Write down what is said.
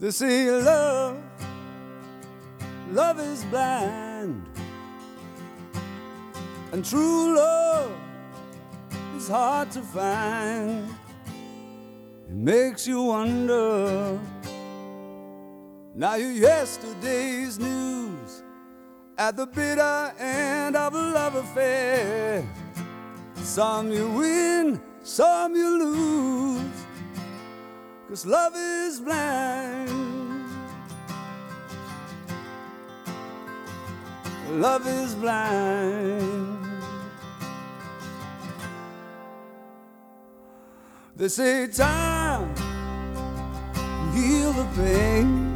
They say love is blind, and true love is hard to find. It makes you wonder. Now you're yesterday's news at the bitter end of a love affair. Some you win, some you lose, 'cause love is blind. Love is blind. They say time will heal the pain,